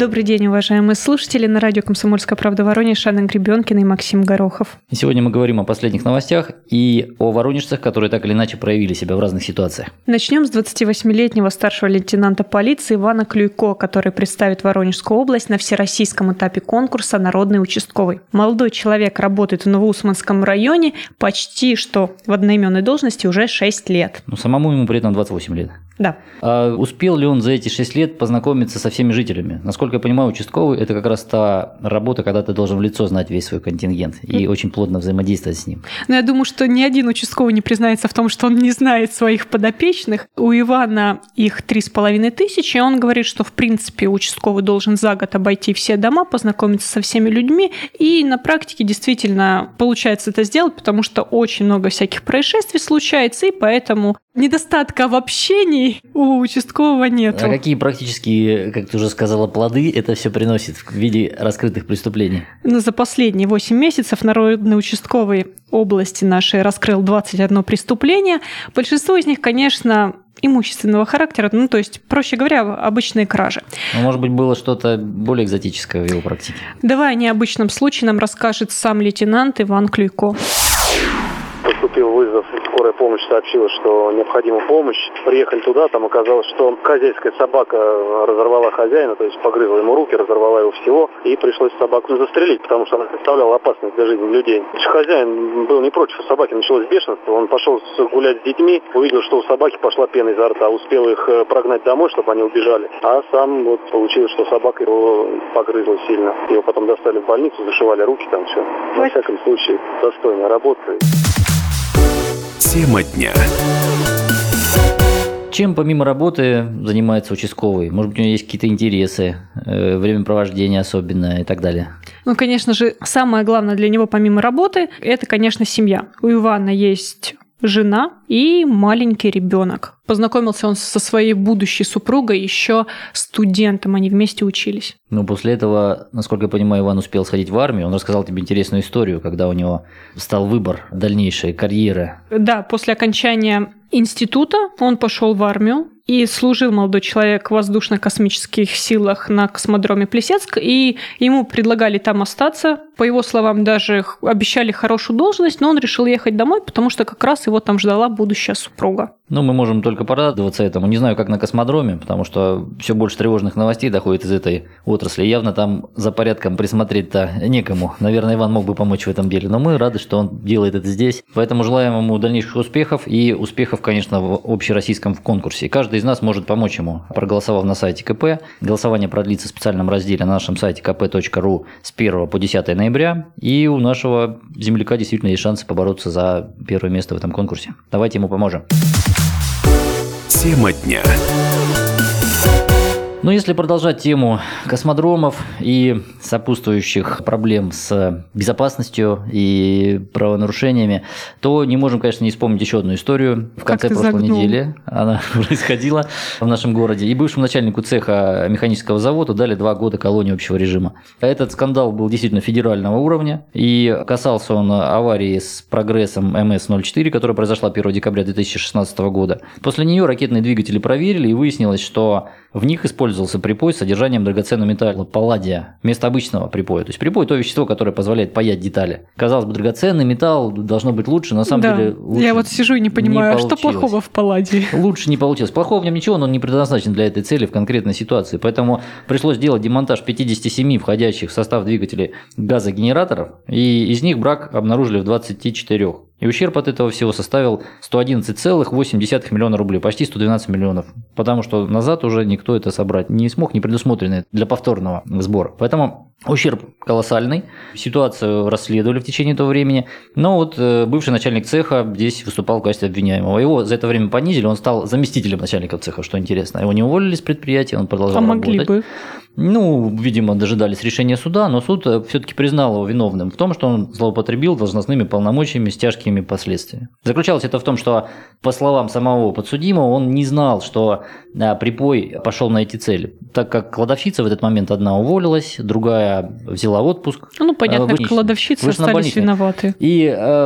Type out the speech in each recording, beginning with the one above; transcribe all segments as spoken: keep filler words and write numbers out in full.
Добрый день, уважаемые слушатели. На радио «Комсомольская правда» Воронеж, Анна Гребенкина и Максим Горохов. И сегодня мы говорим о последних новостях и о воронежцах, которые так или иначе проявили себя в разных ситуациях. Начнем с двадцативосьмилетнего старшего лейтенанта полиции Ивана Клюйко, который представит Воронежскую область на всероссийском этапе конкурса «Народный участковый». Молодой человек работает в Новоусманском районе почти что в одноименной должности уже шесть лет. Но самому ему при этом двадцать восемь лет. Да. А успел ли он за эти шесть лет познакомиться со всеми жителями? Насколько я понимаю, участковый – это как раз та работа, когда ты должен в лицо знать весь свой контингент и mm. очень плотно взаимодействовать с ним. Но я думаю, что ни один участковый не признается в том, что он не знает своих подопечных. У Ивана их три с половиной тысячи, и он говорит, что в принципе участковый должен за год обойти все дома, познакомиться со всеми людьми, и на практике действительно получается это сделать, потому что очень много всяких происшествий случается, и поэтому недостатка в общении у участкового нет. А какие практические, как ты уже сказала, плоды это все приносит в виде раскрытых преступлений? Ну, за последние восемь месяцев Народный участковый области нашей раскрыл двадцать одно преступление. Большинство из них, конечно, имущественного характера, ну, то есть, проще говоря, обычные кражи. Но, может быть, было что-то более экзотическое в его практике? Давай о необычном случае нам расскажет сам лейтенант Иван Клюйко. Поступил вызов, скорая помощь сообщила, что необходима помощь. Приехали туда, там оказалось, что хозяйская собака разорвала хозяина, то есть погрызла ему руки, разорвала его всего, и пришлось собаку застрелить, потому что она представляла опасность для жизни людей. Хозяин был не против, у собаки началось бешенство, он пошел гулять с детьми, увидел, что у собаки пошла пена изо рта, успел их прогнать домой, чтобы они убежали, а сам вот получилось, что собака его погрызла сильно. Его потом достали в больницу, зашивали руки, там все. Во всяком случае, достойная работа. Тема дня. Чем помимо работы занимается участковый? Может быть, у него есть какие-то интересы, времяпровождение особенное и так далее? Ну, конечно же, самое главное для него помимо работы – это, конечно, семья. У Ивана есть жена и маленький ребенок. Познакомился он со своей будущей супругой еще студентом, они вместе учились. Ну, после этого, насколько я понимаю, Иван успел сходить в армию. Он рассказал тебе интересную историю, когда у него стал выбор дальнейшей карьеры. Да, после окончания института он пошел в армию и служил молодой человек в воздушно-космических силах на космодроме Плесецк, и ему предлагали там остаться. По его словам, даже обещали хорошую должность, но он решил ехать домой, потому что как раз его там ждала будущая супруга. Ну, мы можем только порадоваться этому. Не знаю, как на космодроме, потому что все больше тревожных новостей доходит из этой отрасли. Явно там за порядком присмотреть-то некому. Наверное, Иван мог бы помочь в этом деле, но мы рады, что он делает это здесь. Поэтому желаем ему дальнейших успехов и успехов, конечно, в общероссийском конкурсе. Каждый из нас может помочь ему, проголосовав на сайте КП. Голосование продлится в специальном разделе на нашем сайте ка пэ точка ру с первого по десятое ноября. И у нашего земляка действительно есть шансы побороться за первое место в этом конкурсе. Давайте ему поможем. Тема дня. Ну, если продолжать тему космодромов и сопутствующих проблем с безопасностью и правонарушениями, то не можем, конечно, не вспомнить еще одну историю. В конце прошлой загнул. недели она происходила в нашем городе. И бывшему начальнику цеха механического завода дали два года колонии общего режима. Этот скандал был действительно федерального уровня. И касался он аварии с прогрессом эм эс ноль четыре, которая произошла первого декабря две тысячи шестнадцатого года. После нее ракетные двигатели проверили, и выяснилось, что в них использовался припой с содержанием драгоценного металла палладия вместо обычного припоя. То есть припой – то вещество, которое позволяет паять детали. Казалось бы, драгоценный металл должно быть лучше, на самом да, деле лучше. Я вот сижу и не понимаю, не а что плохого в палладии? Лучше не получилось. Плохого в нем ничего, но он не предназначен для этой цели в конкретной ситуации. Поэтому пришлось делать демонтаж пятьдесят семь входящих в состав двигателей газогенераторов, и из них брак обнаружили в двадцати четырёх. И ущерб от этого всего составил сто одиннадцать целых восемь десятых миллиона рублей, почти сто двенадцать миллионов. Потому что назад уже никто это собрать не смог, не предусмотрено для повторного сбора. Поэтому ущерб колоссальный. Ситуацию расследовали в течение этого времени. Но вот бывший начальник цеха здесь выступал в качестве обвиняемого. Его за это время понизили, он стал заместителем начальника цеха, что интересно. Его не уволили с предприятия, он продолжал а работать. Могли бы. Ну, видимо, дожидались решения суда, но суд все-таки признал его виновным в том, что он злоупотребил должностными полномочиями с тяжкими последствиями. Заключалось это в том, что, по словам самого подсудимого, он не знал, что да, припой пошел на эти цели, так как кладовщица в этот момент одна уволилась, другая взяла отпуск. Ну, понятно, кладовщицы остались виноваты. И э,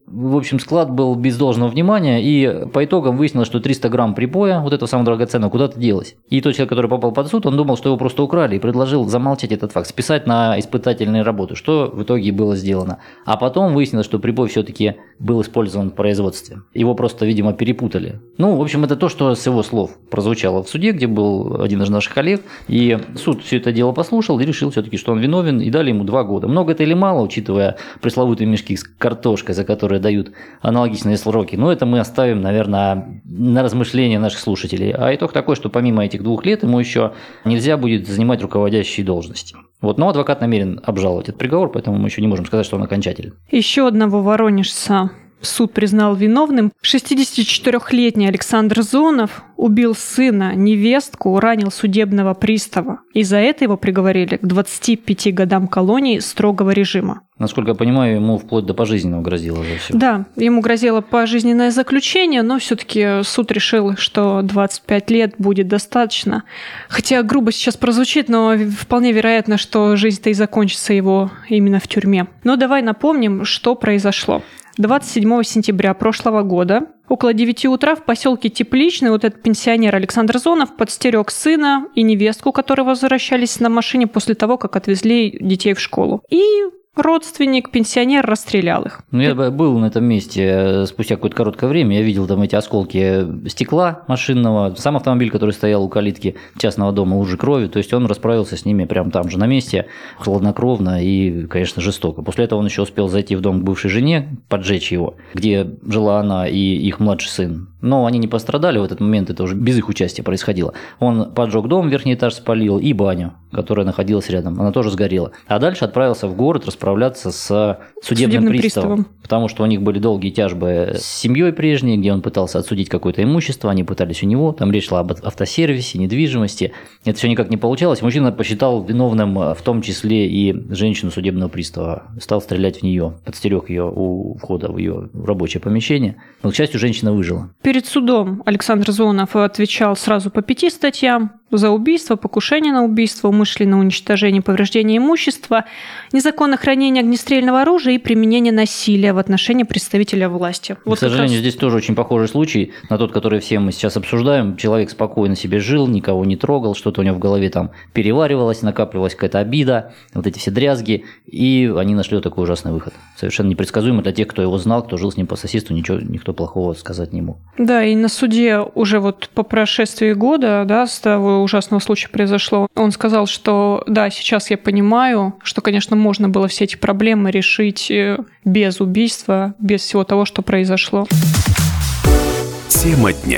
В общем, склад был без должного внимания, и по итогам выяснилось, что триста грамм припоя, вот этого самого драгоценного, куда-то делось. И тот человек, который попал под суд, он думал, что его просто украли, и предложил замолчать этот факт, списать на испытательные работы, что в итоге было сделано. А потом выяснилось, что припой все-таки был использован в производстве. Его просто, видимо, перепутали. Ну, в общем, это то, что с его слов прозвучало в суде, где был один из наших коллег, и суд все это дело послушал и решил все-таки, что он виновен, и дали ему два года. Много это или мало, учитывая пресловутые мешки с картошкой, за которые дают аналогичные сроки. Но это мы оставим, наверное, на размышления наших слушателей. А итог такой, что помимо этих двух лет ему еще нельзя будет занимать руководящие должности. Вот, но адвокат намерен обжаловать этот приговор, поэтому мы еще не можем сказать, что он окончателен. Еще одного воронежца суд признал виновным. шестидесятичетырёхлетний Александр Зонов убил сына, невестку, ранил судебного пристава. И за это его приговорили к двадцати пяти годам колонии строгого режима. Насколько я понимаю, ему вплоть до пожизненного грозило за все. Да, ему грозило пожизненное заключение, но все-таки суд решил, что двадцать пять лет будет достаточно. Хотя грубо сейчас прозвучит, но вполне вероятно, что жизнь-то и закончится его именно в тюрьме. Но давай напомним, что произошло. двадцать седьмого сентября прошлого года около девяти утра в поселке Тепличный вот этот пенсионер Александр Зонов подстерег сына и невестку, которые возвращались на машине после того, как отвезли детей в школу. И родственник, пенсионер расстрелял их. Ну, я был на этом месте спустя какое-то короткое время. Я видел там эти осколки стекла машинного. Сам автомобиль, который стоял у калитки частного дома, лужи крови. То есть он расправился с ними прямо там же на месте, хладнокровно и, конечно, жестоко. После этого он еще успел зайти в дом к бывшей жене, поджечь его, где жила она и их младший сын. Но они не пострадали в этот момент, это уже без их участия происходило. Он поджег дом, верхний этаж спалил, и баню, которая находилась рядом, она тоже сгорела. А дальше отправился в город расправляться с судебным, судебным приставом, приставом, потому что у них были долгие тяжбы с семьей прежней, где он пытался отсудить какое-то имущество, они пытались у него, там речь шла об автосервисе, недвижимости. Это все никак не получалось. Мужчина посчитал виновным в том числе и женщину судебного пристава, стал стрелять в нее, подстерег ее у входа в ее рабочее помещение. Но, к счастью, женщина выжила. Перед судом Александр Зонов отвечал сразу по пяти статьям: за убийство, покушение на убийство, умышленное уничтожение, повреждение имущества, незаконное хранение огнестрельного оружия и применение насилия в отношении представителя власти. Вот, к сожалению, раз... здесь тоже очень похожий случай на тот, который все мы сейчас обсуждаем. Человек спокойно себе жил, никого не трогал, что-то у него в голове там переваривалось, накапливалась какая-то обида, вот эти все дрязги, и они нашли вот такой ужасный выход. Совершенно непредсказуемо для тех, кто его знал, кто жил с ним по соседству, ничего, никто плохого сказать не мог. Да, и на суде уже вот по прошествии года, да, с того ужасного случая произошло, он сказал, что да, сейчас я понимаю, что, конечно, можно было все эти проблемы решить без убийства, без всего того, что произошло. Тема дня.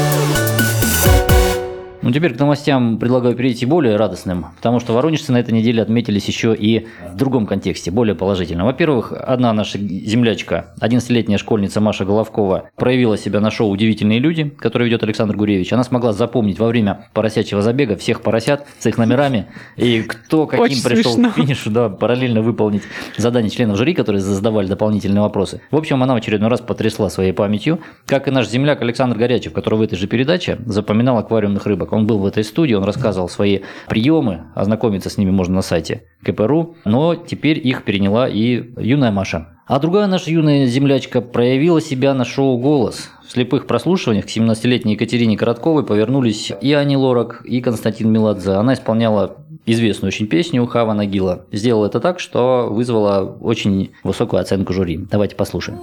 Ну, теперь к новостям предлагаю перейти более радостным, потому что воронежцы на этой неделе отметились еще и в другом контексте, более положительном. Во-первых, одна наша землячка, одиннадцатилетняя школьница Маша Головкова, проявила себя на шоу «Удивительные люди», которое ведет Александр Гуревич. Она смогла запомнить во время поросячьего забега всех поросят с их номерами, и кто каким Очень пришел смешно. к финишу, да, параллельно выполнить задания членов жюри, которые задавали дополнительные вопросы. В общем, она в очередной раз потрясла своей памятью, как и наш земляк Александр Горячев, который в этой же передаче запоминал аквариумных рыбок. Он был в этой студии, он рассказывал свои приемы, ознакомиться с ними можно на сайте ка пэ эр у, но теперь их переняла и юная Маша. А другая наша юная землячка проявила себя на шоу «Голос». В слепых прослушиваниях к семнадцатилетней Екатерине Коротковой повернулись и Ани Лорак, и Константин Меладзе. Она исполняла известную очень песню Хава Нагила. Сделала это так, что вызвала очень высокую оценку жюри. Давайте послушаем.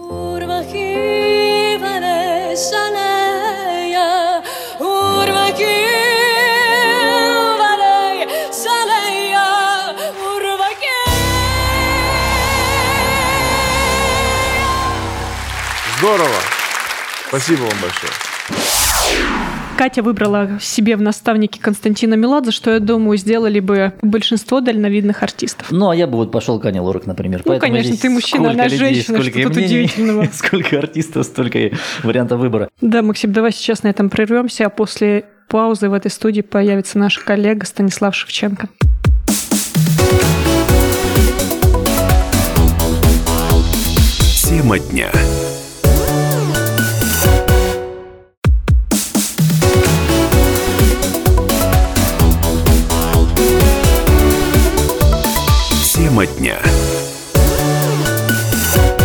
Здорово! Спасибо вам большое. Катя выбрала себе в наставнике Константина Меладзе, что, я думаю, сделали бы большинство дальновидных артистов. Ну, а я бы вот пошел к Ане Лорак, например. Ну, Поэтому конечно, ты мужчина, она женщина, что тут удивительного. Сколько артистов, столько и вариантов выбора. Да, Максим, давай сейчас на этом прервемся, а после паузы в этой студии появится наш коллега Станислав Шевченко. Тема дня. Тема дня.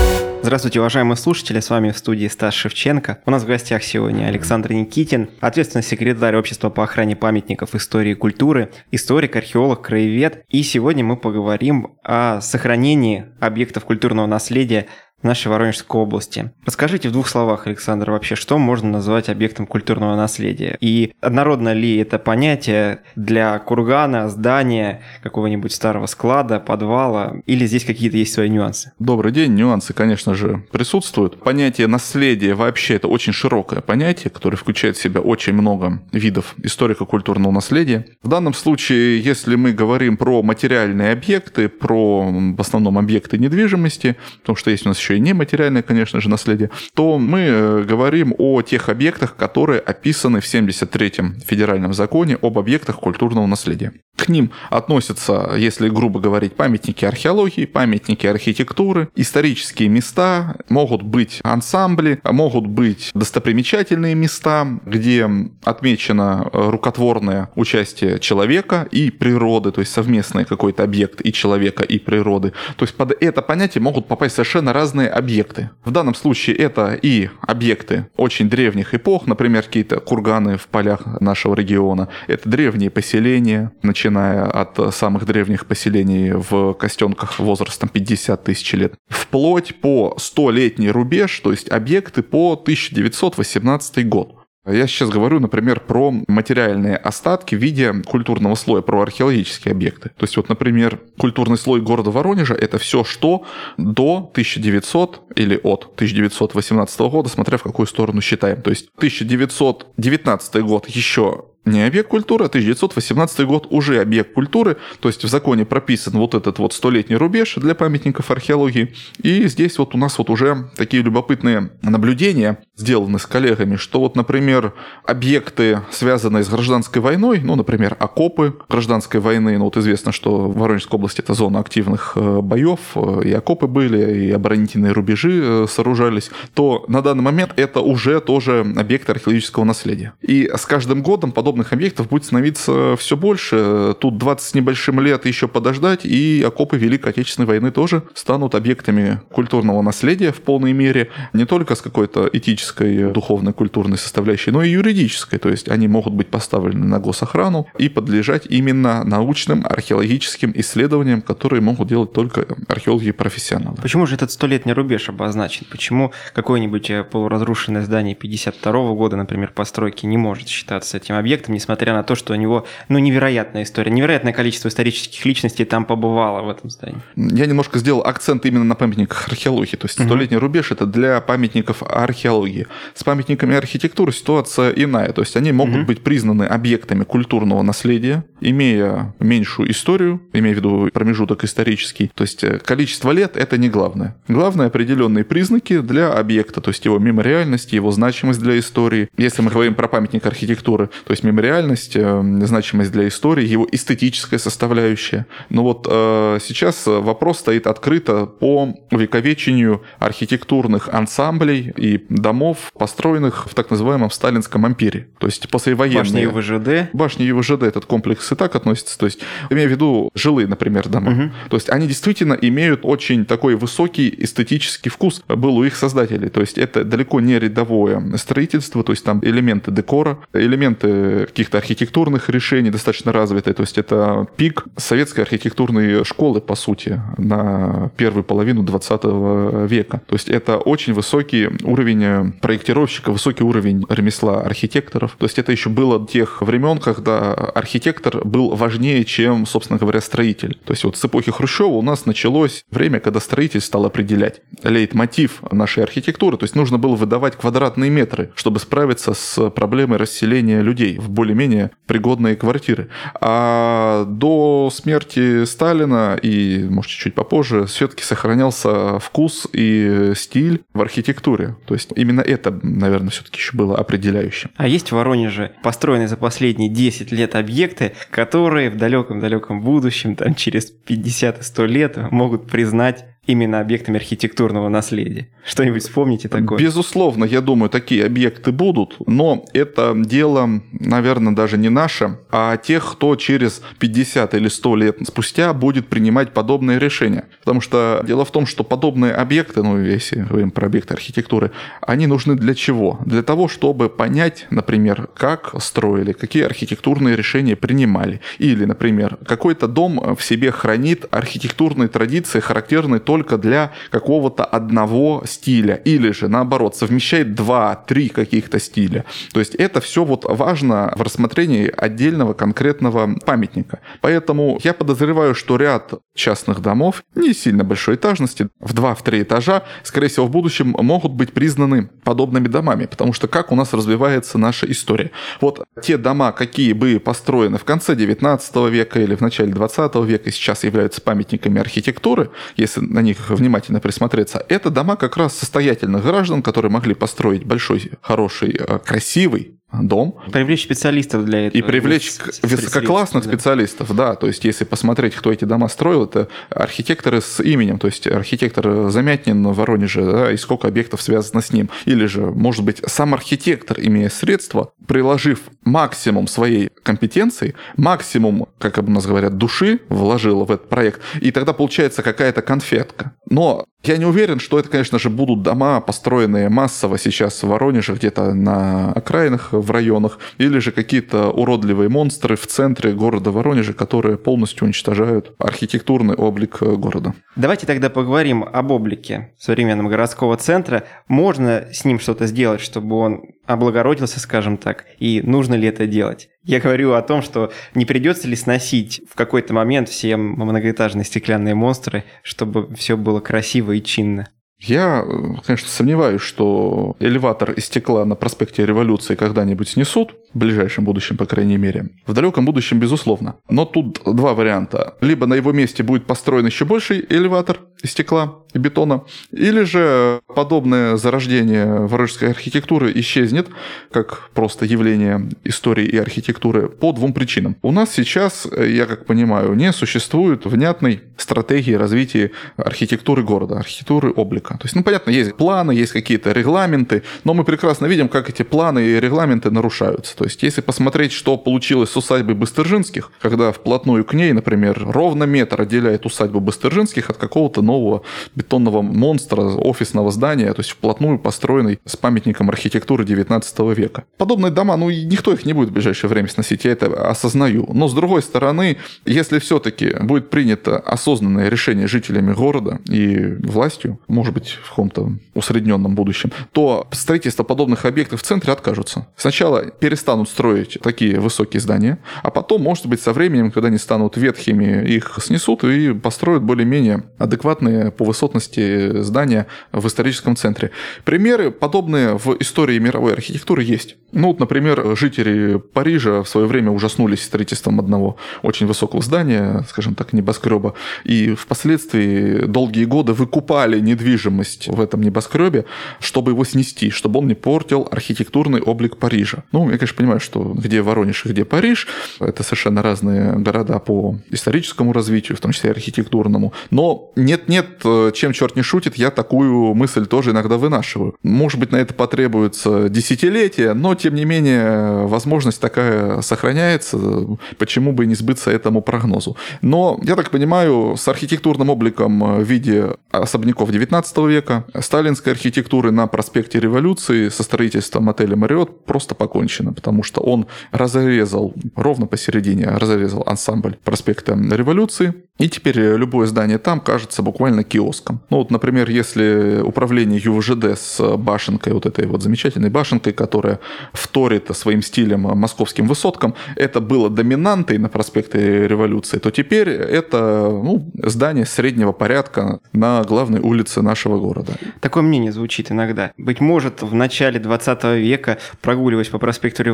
Здравствуйте, уважаемые слушатели, с вами в студии Стас Шевченко. У нас в гостях сегодня Александр Никитин, ответственный секретарь Общества по охране памятников истории и культуры, историк, археолог, краевед. И сегодня мы поговорим о сохранении объектов культурного наследия в нашей Воронежской области. Расскажите в двух словах, Александр, вообще, что можно назвать объектом культурного наследия? И однородно ли это понятие для кургана, здания, какого-нибудь старого склада, подвала, или здесь какие-то есть свои нюансы? Добрый день. Нюансы, конечно же, присутствуют. Понятие наследия вообще это очень широкое понятие, которое включает в себя очень много видов историко-культурного наследия. В данном случае, если мы говорим про материальные объекты, про в основном объекты недвижимости, потому что есть у нас еще и нематериальное, конечно же, наследие, то мы говорим о тех объектах, которые описаны в семьдесят третьем федеральном законе об объектах культурного наследия. К ним относятся, если грубо говорить, памятники археологии, памятники архитектуры, исторические места, могут быть ансамбли, могут быть достопримечательные места, где отмечено рукотворное участие человека и природы, то есть совместный какой-то объект и человека, и природы. То есть под это понятие могут попасть совершенно разные объекты. В данном случае это и объекты очень древних эпох, например, какие-то курганы в полях нашего региона. Это древние поселения, начиная от самых древних поселений в Костенках возрастом пятьдесят тысяч лет, вплоть по столетний рубеж, то есть объекты по тысяча девятьсот восемнадцатый год. Я сейчас говорю, например, про материальные остатки в виде культурного слоя, про археологические объекты. То есть, вот, например, культурный слой города Воронежа – это все, что до тысяча девятисотого или от тысяча девятьсот восемнадцатого года, смотря в какую сторону считаем. То есть, тысяча девятьсот девятнадцатый год еще не объект культуры, а тысяча девятьсот восемнадцатый год уже объект культуры, то есть в законе прописан вот этот вот столетний рубеж для памятников археологии, и здесь вот у нас вот уже такие любопытные наблюдения сделаны с коллегами, что вот, например, объекты, связанные с гражданской войной, ну, например, окопы гражданской войны, ну, вот известно, что в Воронежской области это зона активных боев, и окопы были, и оборонительные рубежи сооружались, то на данный момент это уже тоже объекты археологического наследия. И с каждым годом подобных объектов будет становиться все больше. Тут двадцать с небольшим лет еще подождать, и окопы Великой Отечественной войны тоже станут объектами культурного наследия в полной мере, не только с какой-то этической, духовной, культурной составляющей, но и юридической. То есть они могут быть поставлены на госохрану и подлежать именно научным археологическим исследованиям, которые могут делать только археологи-профессионалы. Почему же этот столетний рубеж обозначен? Почему какое-нибудь полуразрушенное здание пятьдесят второго года, например, постройки, не может считаться этим объектом, несмотря на то, что у него, ну, невероятная история, невероятное количество исторических личностей там побывало в этом здании? Я немножко сделал акцент именно на памятниках археологии, то есть столетний uh-huh. рубеж – это для памятников археологии. С памятниками архитектуры ситуация иная, то есть они могут uh-huh. быть признаны объектами культурного наследия, имея меньшую историю, имея в виду промежуток исторический, то есть количество лет – это не главное. Главное – определенные признаки для объекта, то есть его мемориальность, его значимость для истории. Если мы говорим про памятник архитектуры, то есть мемориальность, значимость для истории, его эстетическая составляющая. Но вот э, сейчас вопрос стоит открыто по увековечению архитектурных ансамблей и домов, построенных в так называемом сталинском ампире. То есть послевоенные... Башня ЮВЖД. Башня ЮВЖД, этот комплекс и так относится. То есть, имея в виду жилые, например, дома. Угу. То есть они действительно имеют очень такой высокий эстетический вкус, был у их создателей. То есть это далеко не рядовое строительство, то есть там элементы декора, элементы каких-то архитектурных решений достаточно развитые. То есть это пик советской архитектурной школы, по сути, на первую половину двадцатого века. То есть это очень высокий уровень проектировщика, высокий уровень ремесла архитекторов. То есть это еще было тех времен, когда архитектор был важнее, чем, собственно говоря, строитель. То есть вот с эпохи Хрущева у нас началось время, когда строитель стал определять лейтмотив нашей архитектуры. То есть нужно было выдавать квадратные метры, чтобы справиться с проблемой расселения людей в более-менее пригодные квартиры. А до смерти Сталина и, может, чуть попозже, все-таки сохранялся вкус и стиль в архитектуре. То есть именно это, наверное, все-таки еще было определяющим. А есть в Воронеже построенные за последние десять лет объекты, которые в далеком-далеком будущем, там, через пятьдесят и сто лет могут признать именно объектами архитектурного наследия? Что-нибудь вспомните такое? Безусловно, я думаю, такие объекты будут, но это дело, наверное, даже не наше, а тех, кто через пятьдесят или сто лет спустя будет принимать подобные решения. Потому что дело в том, что подобные объекты, ну, если говорим про объекты архитектуры, они нужны для чего? Для того, чтобы понять, например, как строили, какие архитектурные решения принимали. Или, например, какой-то дом в себе хранит архитектурные традиции, характерные только для какого-то одного стиля. Или же, наоборот, совмещает два-три каких-то стиля. То есть это все вот важно в рассмотрении отдельного конкретного памятника. Поэтому я подозреваю, что ряд частных домов не сильно большой этажности, в два-три этажа, скорее всего, в будущем могут быть признаны подобными домами, потому что как у нас развивается наша история. Вот те дома, какие бы построены в конце девятнадцатого века или в начале двадцатого века, сейчас являются памятниками архитектуры, если на них внимательно присмотреться, это дома как раз состоятельных граждан, которые могли построить большой, хороший, красивый дом. Привлечь специалистов для этого. И привлечь высококлассных да. специалистов, да. То есть, если посмотреть, кто эти дома строил, это архитекторы с именем, то есть архитектор Замятнин в Воронеже, да, и сколько объектов связано с ним. Или же, может быть, сам архитектор, имея средства, приложив максимум своей компетенции, максимум, как у нас говорят, души вложил в этот проект, и тогда получается какая-то конфетка. Но я не уверен, что это, конечно же, будут дома, построенные массово сейчас в Воронеже, где-то на окраинах, в районах, или же какие-то уродливые монстры в центре города Воронежа, которые полностью уничтожают архитектурный облик города. Давайте тогда поговорим об облике современного городского центра. Можно с ним что-то сделать, чтобы он облагородился, скажем так, и нужно ли это делать? Я говорю о том, что не придется ли сносить в какой-то момент все многоэтажные стеклянные монстры, чтобы все было красиво и чинно. Я, конечно, сомневаюсь, что элеватор из стекла на проспекте Революции когда-нибудь снесут, в ближайшем будущем, по крайней мере. В далеком будущем, безусловно. Но тут два варианта. Либо на его месте будет построен еще больший элеватор из стекла и бетона, или же подобное зарождение воронежской архитектуры исчезнет, как просто явление истории и архитектуры, по двум причинам. У нас сейчас, я как понимаю, не существует внятной стратегии развития архитектуры города, архитектуры облика. То есть, ну, понятно, есть планы, есть какие-то регламенты, но мы прекрасно видим, как эти планы и регламенты нарушаются. То есть, если посмотреть, что получилось с усадьбой Быстыржинских, когда вплотную к ней, например, ровно метр отделяет усадьбу Быстыржинских от какого-то нового бетонного монстра, офисного здания, то есть вплотную построенный с памятником архитектуры девятнадцатого века. Подобные дома, ну, никто их не будет в ближайшее время сносить, я это осознаю. Но, с другой стороны, если все-таки будет принято осознанное решение жителями города и властью, может быть, в каком-то усредненном будущем, то строительство подобных объектов в центре откажутся. Сначала перестанут строить такие высокие здания, а потом, может быть, со временем, когда они станут ветхими, их снесут и построят более-менее адекватные по высотности здания в историческом центре. Примеры подобные в истории мировой архитектуры есть. Ну, вот, например, жители Парижа в свое время ужаснулись строительством одного очень высокого здания, скажем так, небоскреба, и впоследствии долгие годы выкупали недвижимость в этом небоскребе, чтобы его снести, чтобы он не портил архитектурный облик Парижа. Ну, я, конечно, понимаю, что где Воронеж и где Париж, это совершенно разные города по историческому развитию, в том числе и архитектурному, но нет-нет, чем черт не шутит, я такую мысль тоже иногда вынашиваю. Может быть, на это потребуется десятилетия, но, тем не менее, возможность такая сохраняется, почему бы не сбыться этому прогнозу. Но, я так понимаю, с архитектурным обликом в виде особняков девятнадцатого века, сталинской архитектуры на проспекте Революции со строительством отеля «Мариот» просто покончено, потому что он разрезал, ровно посередине разрезал ансамбль проспекта Революции, и теперь любое здание там кажется буквально киоском. Ну вот, например, если управление ю вэ жэ дэ с башенкой, вот этой вот замечательной башенкой, которая вторит своим стилем московским высоткам, это было доминантой на проспекте Революции, то теперь это, ну, здание среднего порядка на главной улице нашего города. Такое мнение звучит иногда. Быть может, в начале двадцатого века, прогуливаясь по проспекту Революции,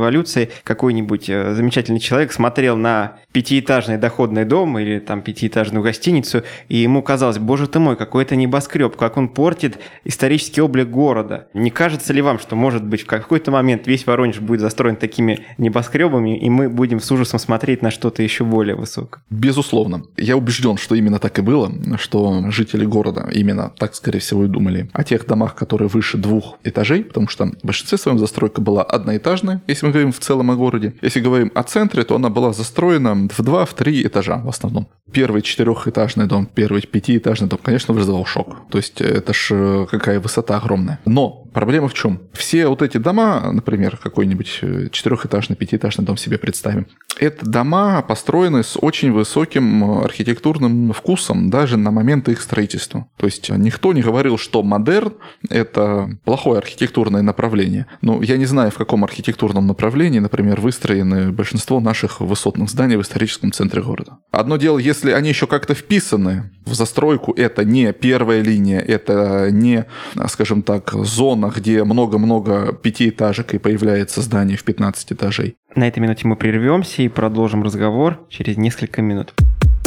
революции какой-нибудь замечательный человек смотрел на пятиэтажный доходный дом или там пятиэтажную гостиницу, и ему казалось, боже ты мой, какой это небоскреб, как он портит исторический облик города. Не кажется ли вам, что, может быть, в какой-то момент весь Воронеж будет застроен такими небоскребами, и мы будем с ужасом смотреть на что-то еще более высокое? Безусловно. Я убежден, что именно так и было, что жители города именно так, скорее всего, и думали о тех домах, которые выше двух этажей, потому что в большинстве своем застройка была одноэтажная, если мы говорим в целом о городе. Если говорим о центре, то она была застроена в два, в три этажа в основном. Первый четырехэтажный дом, первый пятиэтажный дом, конечно, вызывал шок. То есть это ж какая высота огромная. Но проблема в чем? Все вот эти дома, например, какой-нибудь четырехэтажный, пятиэтажный дом себе представим, это дома построены с очень высоким архитектурным вкусом даже на момент их строительства. То есть никто не говорил, что модерн – это плохое архитектурное направление. Ну, я не знаю, в каком архитектурном направлении, например, выстроены большинство наших высотных зданий в историческом центре города. Одно дело, если они еще как-то вписаны в застройку, это не первая линия, это не, скажем так, зона, где много-много пятиэтажек и появляется здание в пятнадцать этажей. На этой минуте мы прервемся и продолжим разговор через несколько минут.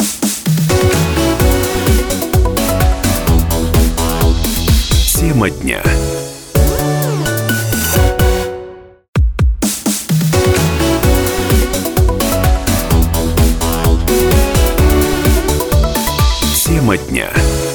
Тема дня. Тема дня.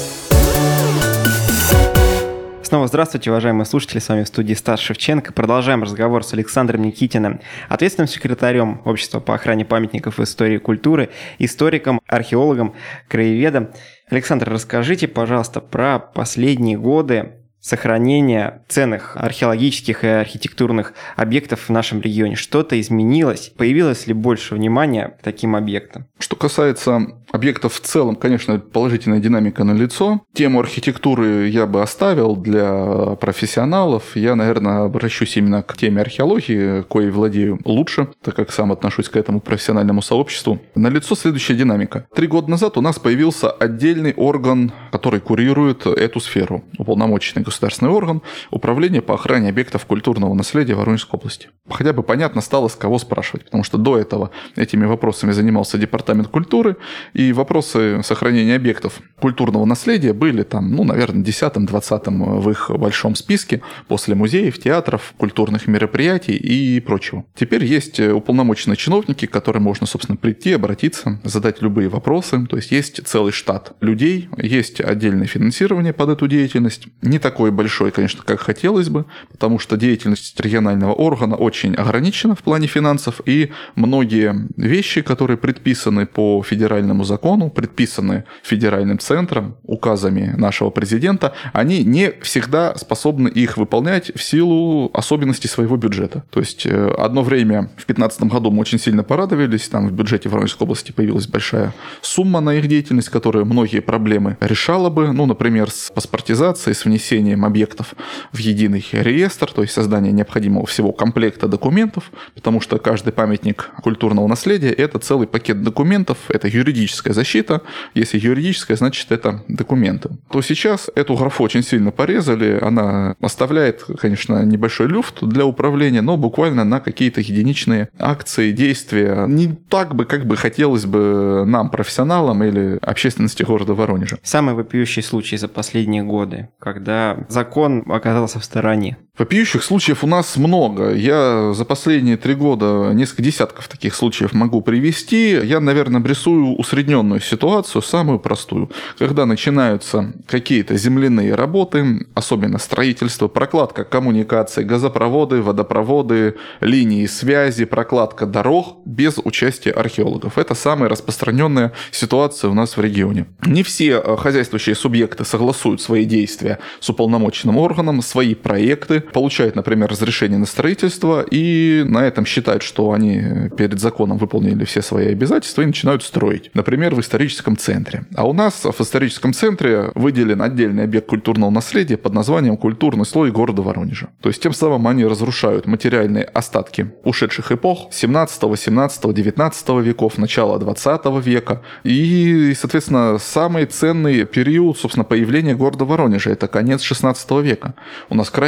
Снова здравствуйте, уважаемые слушатели, с вами в студии Стас Шевченко. Продолжаем разговор с Александром Никитиным, ответственным секретарем Общества по охране памятников истории и культуры, историком, археологом, краеведом. Александр, расскажите, пожалуйста, про последние годы сохранения ценных археологических и архитектурных объектов в нашем регионе. Что-то изменилось? Появилось ли больше внимания к таким объектам? Что касается объектов в целом, конечно, положительная динамика налицо. Тему архитектуры я бы оставил для профессионалов. Я, наверное, обращусь именно к теме археологии, коей владею лучше, так как сам отношусь к этому профессиональному сообществу. Налицо следующая динамика. Три года назад у нас появился отдельный орган, который курирует эту сферу. Уполномоченный государственный орган Управление по охране объектов культурного наследия Воронежской области. Хотя бы понятно стало, с кого спрашивать, потому что до этого этими вопросами занимался департамент культуры, и вопросы сохранения объектов культурного наследия были там, ну, наверное, десятым-двадцатым в их большом списке после музеев, театров, культурных мероприятий и прочего. Теперь есть уполномоченные чиновники, к которым можно, собственно, прийти, обратиться, задать любые вопросы. То есть есть целый штат людей, есть отдельное финансирование под эту деятельность. Не такой большой, конечно, как хотелось бы, потому что деятельность регионального органа очень ограничена в плане финансов, и многие вещи, которые предписаны по федеральному закону, предписаны федеральным центром, указами нашего президента, они не всегда способны их выполнять в силу особенностей своего бюджета. То есть одно время, в две тысячи пятнадцатом году, мы очень сильно порадовались, там в бюджете Воронежской области появилась большая сумма на их деятельность, которая многие проблемы решала бы, ну, например, с паспортизацией, с внесением объектов в единый реестр, то есть создание необходимого всего комплекта документов, потому что каждый памятник культурного наследия – это целый пакет документов, это юридическая защита. Если юридическая, значит, это документы. То сейчас эту графу очень сильно порезали, она оставляет, конечно, небольшой люфт для управления, но буквально на какие-то единичные акции, действия. Не так бы, как бы хотелось бы нам, профессионалам или общественности города Воронежа. Самый вопиющий случай за последние годы, когда закон оказался в стороне. Вопиющих случаев у нас много. Я за последние три года несколько десятков таких случаев могу привести. Я, наверное, обрисую усредненную ситуацию, самую простую. Когда начинаются какие-то земляные работы, особенно строительство, прокладка коммуникаций, газопроводы, водопроводы, линии связи, прокладка дорог без участия археологов. Это самая распространенная ситуация у нас в регионе. Не все хозяйствующие субъекты согласуют свои действия с уполномоченным органом, свои проекты, получают, например, разрешение на строительство и на этом считают, что они перед законом выполнили все свои обязательства и начинают строить. Например, в историческом центре. А у нас в историческом центре выделен отдельный объект культурного наследия под названием «Культурный слой города Воронежа». То есть тем самым они разрушают материальные остатки ушедших эпох семнадцатого, восемнадцатого, девятнадцатого веков, начала двадцатого века. И, соответственно, самый ценный период, собственно, появления города Воронежа – это конец шестнадцатого века. У нас крайне мало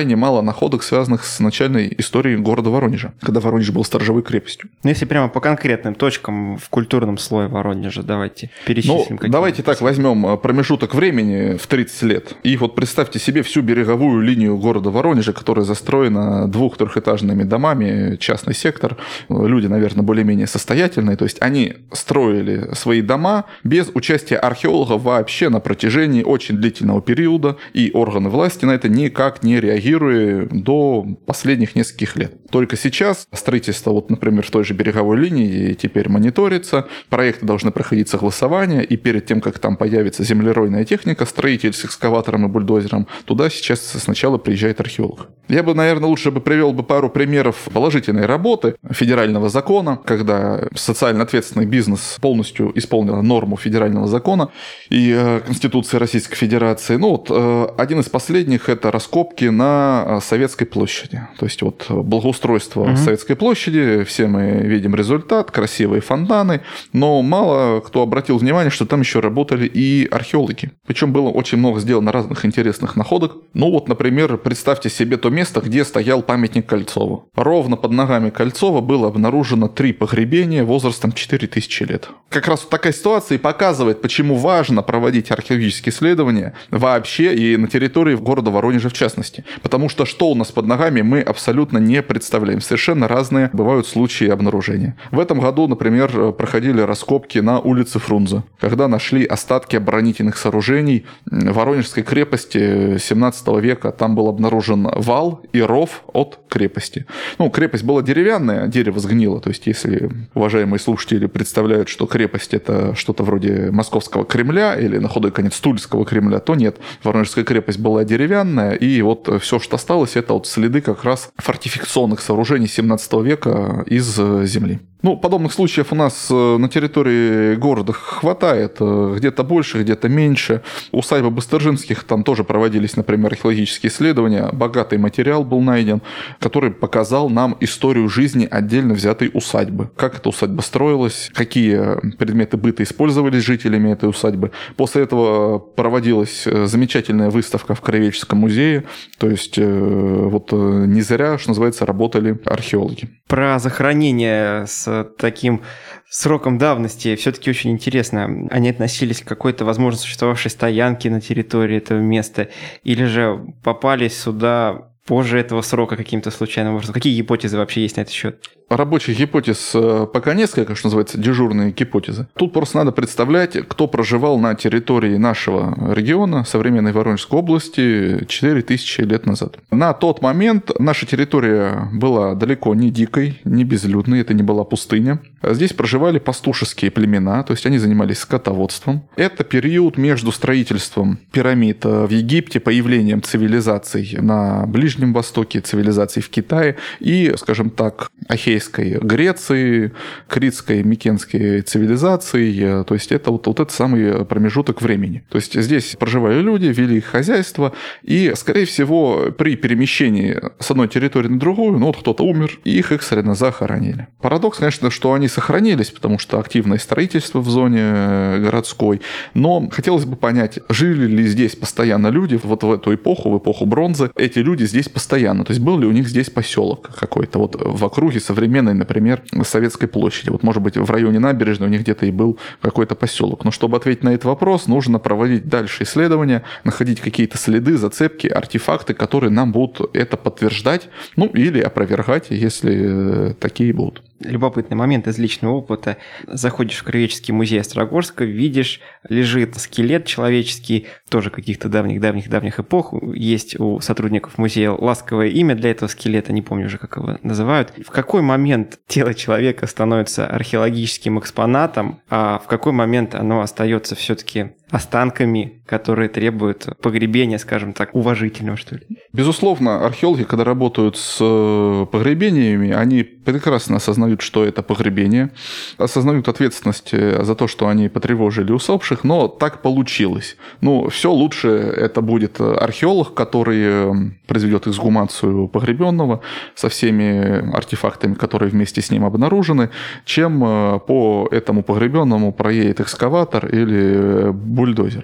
находок, связанных с начальной историей города Воронежа, когда Воронеж был сторожевой крепостью. Ну, если прямо по конкретным точкам в культурном слое Воронежа, давайте перечислим. Ну, давайте так возьмем промежуток времени в тридцать лет. И вот представьте себе всю береговую линию города Воронежа, которая застроена двух-трехэтажными домами, частный сектор. Люди, наверное, более-менее состоятельные. То есть они строили свои дома без участия археологов вообще на протяжении очень длительного периода. И органы власти на это никак не реагируя до последних нескольких лет. Только сейчас строительство, вот, например, в той же береговой линии теперь мониторится. Проекты должны проходить согласование. И перед тем, как там появится землеройная техника, строитель с экскаватором и бульдозером, туда сейчас сначала приезжает археолог. Я бы, наверное, лучше бы привел бы пару примеров положительной работы федерального закона, когда социально ответственный бизнес полностью исполнил норму федерального закона и э, Конституции Российской Федерации. Ну вот э, один из последних – это раскопки на Советской площади. То есть вот благоустройство mm-hmm. Советской площади, все мы видим результат, красивые фонтаны, но мало кто обратил внимание, что там еще работали и археологи. Причем было очень много сделано разных интересных находок. Ну вот, например, представьте себе то место, где стоял памятник Кольцову. Ровно под ногами Кольцова было обнаружено три погребения возрастом четыре тысячи лет. Как раз такая ситуация и показывает, почему важно проводить археологические исследования вообще и на территории города Воронежа в частности. Потому что что у нас под ногами, мы абсолютно не представляем. Совершенно разные бывают случаи обнаружения. В этом году, например, проходили раскопки на улице Фрунзе, когда нашли остатки оборонительных сооружений Воронежской крепости семнадцатого века. Там был обнаружен вал и ров от крепости. Ну, крепость была деревянная, дерево сгнило. То есть, если уважаемые слушатели представляют, что крепость – это что-то вроде Московского Кремля или на худой конец Тульского Кремля, то нет. Воронежская крепость была деревянная, и вот все, что осталось, это вот следы как раз фортификационных сооружений семнадцатого века из земли. Ну, подобных случаев у нас на территории города хватает. Где-то больше, где-то меньше. Усадьба Быстыржинских, там тоже проводились, например, археологические исследования. Богатый материал был найден, который показал нам историю жизни отдельно взятой усадьбы. Как эта усадьба строилась, какие предметы быта использовались жителями этой усадьбы. После этого проводилась замечательная выставка в Краеведческом музее. То есть, вот не зря, что называется, работали археологи. Про захоронение с таким сроком давности все-таки очень интересно. Они относились к какой-то, возможно, существовавшей стоянке на территории этого места, или же попались сюда позже этого срока каким-то случайным образом? Какие гипотезы вообще есть на этот счет? Рабочих гипотез пока несколько, что называется, дежурные гипотезы. Тут просто надо представлять, кто проживал на территории нашего региона, современной Воронежской области, четыре тысячи лет назад. На тот момент наша территория была далеко не дикой, не безлюдной, это не была пустыня. Здесь проживали пастушеские племена, то есть они занимались скотоводством. Это период между строительством пирамид в Египте, появлением цивилизаций на Ближнем Востоке, цивилизаций в Китае и, скажем так, Ахейской Греции, Критской, Микенской цивилизации. То есть это вот, вот этот самый промежуток времени. То есть здесь проживали люди, вели их хозяйство, и, скорее всего, при перемещении с одной территории на другую, ну вот кто-то умер, и их экстренно захоронили. Парадокс, конечно, что они сохранились, потому что активное строительство в зоне городской, но хотелось бы понять, жили ли здесь постоянно люди, вот в эту эпоху, в эпоху бронзы, эти люди здесь постоянно, то есть был ли у них здесь поселок какой-то, вот в округе современной, например, Советской площади. Вот, может быть, в районе набережной у них где-то и был какой-то поселок. Но чтобы ответить на этот вопрос, нужно проводить дальше исследования, находить какие-то следы, зацепки, артефакты, которые нам будут это подтверждать, ну или опровергать, если такие будут. Любопытный момент из личного опыта. Заходишь в Краеведческий музей Острогорска, видишь, лежит скелет человеческий, тоже каких-то давних-давних-давних эпох. Есть у сотрудников музея ласковое имя для этого скелета, не помню уже, как его называют. В какой момент тело человека становится археологическим экспонатом, а в какой момент оно остается все-таки останками, которые требуют погребения, скажем так, уважительного, что ли? Безусловно, археологи, когда работают с погребениями, они прекрасно осознают, что это погребение, осознают ответственность за то, что они потревожили усопших, но так получилось. Ну, все лучше это будет археолог, который произведет эксгумацию погребенного со всеми артефактами, которые вместе с ним обнаружены, чем по этому погребенному проедет экскаватор или бульдозер.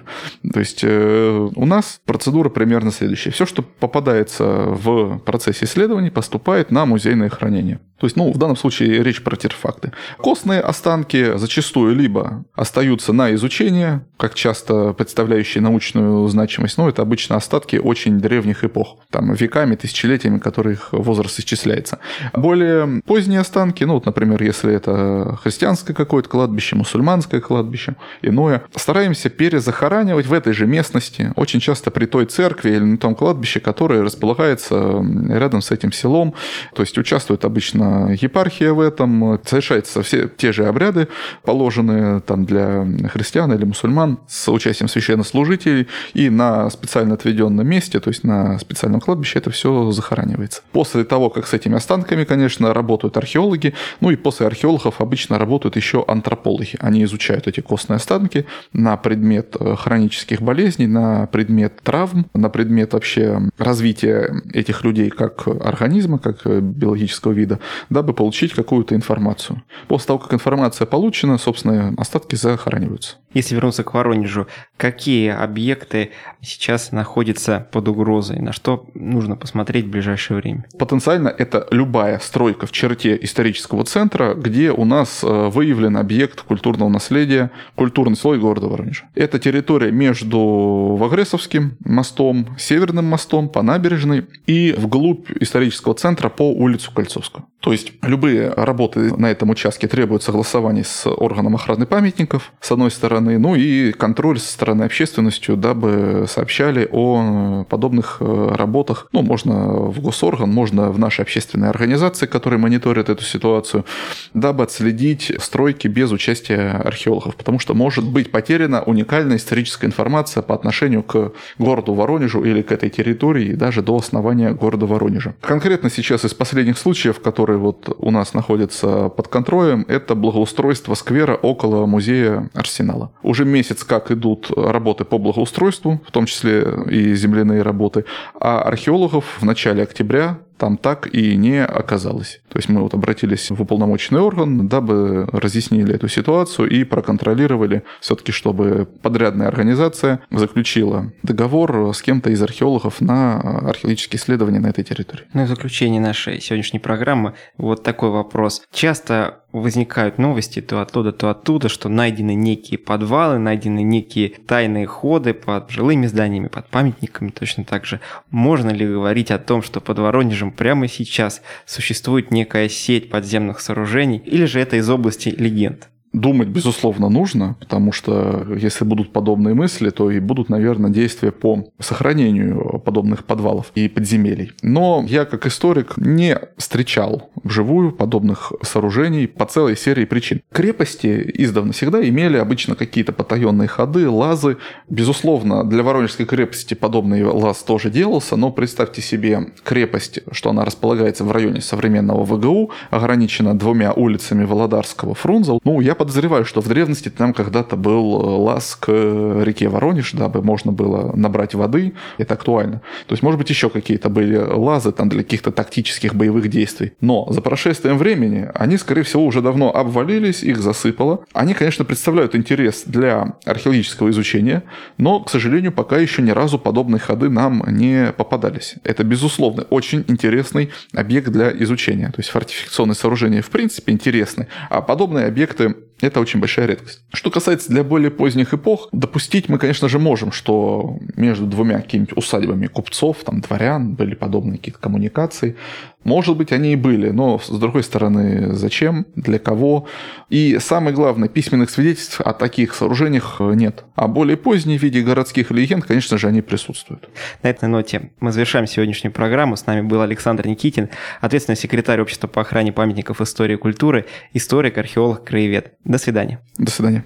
То есть э, у нас процедура примерно следующая. Все, что попадается в процессе исследований, поступает на музейное хранение. То есть, ну, в данном случае речь про артефакты. Костные останки зачастую либо остаются на изучение, как часто представляющие научную значимость, но это обычно остатки очень древних эпох, там, веками, тысячелетиями, которых возраст исчисляется. Более поздние останки, ну, вот, например, если это христианское какое-то кладбище, мусульманское кладбище, иное, стараемся перезахоранивать в этой же местности, очень часто при той церкви или на том кладбище, которое располагается рядом с этим селом. То есть участвует обычно епархия в этом, совершаются все те же обряды, положенные там для христиан или мусульман, с участием священнослужителей, и на специально отведенном месте, то есть на специальном кладбище, это все захоранивается. После того, как с этими останками, конечно, работают археологи, ну и после археологов обычно работают еще антропологи. Они изучают эти костные останки на предмет хронических болезней, на предмет травм, на предмет вообще развития этих людей как организма, как биологического вида, дабы получить какую-то информацию. После того, как информация получена, собственно, остатки захораниваются. Если вернуться к Воронежу, какие объекты сейчас находятся под угрозой? На что нужно посмотреть в ближайшее время? Потенциально это любая стройка в черте исторического центра, где у нас выявлен объект культурного наследия, культурный слой города Воронежа. Это территория между Вагресовским мостом, Северным мостом, по набережной и вглубь исторического центра по улицу Кольцовскую. То есть любые работы на этом участке требуют согласования с органом охраны памятников, с одной стороны, ну и контроль со стороны общественностью, дабы сообщали о подобных работах. Ну, можно в госорган, можно в наши общественные организации, которые мониторят эту ситуацию, дабы отследить стройки без участия археологов, потому что может быть потеряна уникальная историческая информация по отношению к городу Воронежу или к этой территории, и даже до основания города Воронежа. Конкретно сейчас из последних случаев, которые вот у нас находятся под контролем, это благоустройство сквера около музея Арсенала. Уже месяц как идут работы по благоустройству, в том числе и земляные работы, а археологов в начале октября там так и не оказалось. То есть мы вот обратились в уполномоченный орган, дабы разъяснили эту ситуацию и проконтролировали все-таки, чтобы подрядная организация заключила договор с кем-то из археологов на археологические исследования на этой территории. Ну и в заключение нашей сегодняшней программы вот такой вопрос. Часто возникают новости то оттуда, то оттуда, что найдены некие подвалы, найдены некие тайные ходы под жилыми зданиями, под памятниками точно так же. Можно ли говорить о том, что под Воронежем прямо сейчас существует некая сеть подземных сооружений, или же это из области легенд? Думать, безусловно, нужно, потому что если будут подобные мысли, то и будут, наверное, действия по сохранению подобных подвалов и подземелий. Но я, как историк, не встречал вживую подобных сооружений по целой серии причин. Крепости издавна всегда имели обычно какие-то потаенные ходы, лазы. Безусловно, для Воронежской крепости подобный лаз тоже делался, но представьте себе крепость, что она располагается в районе современного ВГУ, ограничена двумя улицами Володарского, Фрунзе. Ну, я подозреваю, что в древности там когда-то был лаз к реке Воронеж, дабы можно было набрать воды. Это актуально. То есть, может быть, еще какие-то были лазы там для каких-то тактических боевых действий. Но за прошествием времени они, скорее всего, уже давно обвалились, их засыпало. Они, конечно, представляют интерес для археологического изучения, но, к сожалению, пока еще ни разу подобные ходы нам не попадались. Это, безусловно, очень интересный объект для изучения. То есть, фортификационные сооружения, в принципе, интересны, а подобные объекты — это очень большая редкость. Что касается для более поздних эпох, допустить мы, конечно же, можем, что между двумя какими-нибудь усадьбами купцов, там, дворян были подобные какие-то коммуникации. Может быть, они и были, но, с другой стороны, зачем, для кого? И самое главное, письменных свидетельств о таких сооружениях нет. А более поздние в виде городских легенд, конечно же, они присутствуют. На этой ноте мы завершаем сегодняшнюю программу. С нами был Александр Никитин, ответственный секретарь Общества по охране памятников истории и культуры, историк, археолог, краевед. До свидания. До свидания.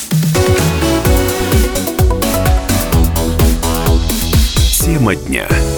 Тема дня.